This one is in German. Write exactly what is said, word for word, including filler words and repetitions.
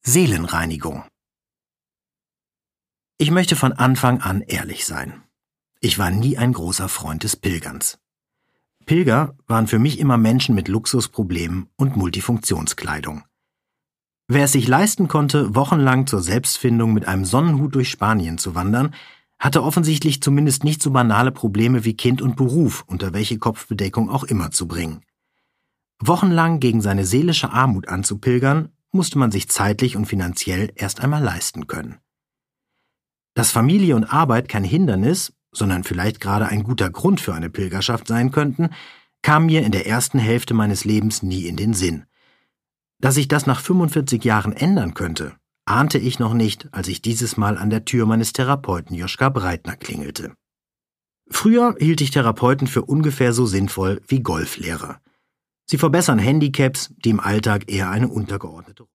Seelenreinigung. Ich möchte von Anfang an ehrlich sein. Ich war nie ein großer Freund des Pilgerns. Pilger waren für mich immer Menschen mit Luxusproblemen und Multifunktionskleidung. Wer es sich leisten konnte, wochenlang zur Selbstfindung mit einem Sonnenhut durch Spanien zu wandern, hatte offensichtlich zumindest nicht so banale Probleme wie Kind und Beruf unter welche Kopfbedeckung auch immer zu bringen. Wochenlang gegen seine seelische Armut anzupilgern, musste man sich zeitlich und finanziell erst einmal leisten können. Dass Familie und Arbeit kein Hindernis, sondern vielleicht gerade ein guter Grund für eine Pilgerschaft sein könnten, kam mir in der ersten Hälfte meines Lebens nie in den Sinn. Dass sich das nach fünfundvierzig Jahren ändern könnte, ahnte ich noch nicht, als ich dieses Mal an der Tür meines Therapeuten Joschka Breitner klingelte. Früher hielt ich Therapeuten für ungefähr so sinnvoll wie Golflehrer. Sie verbessern Handicaps, die im Alltag eher eine untergeordnete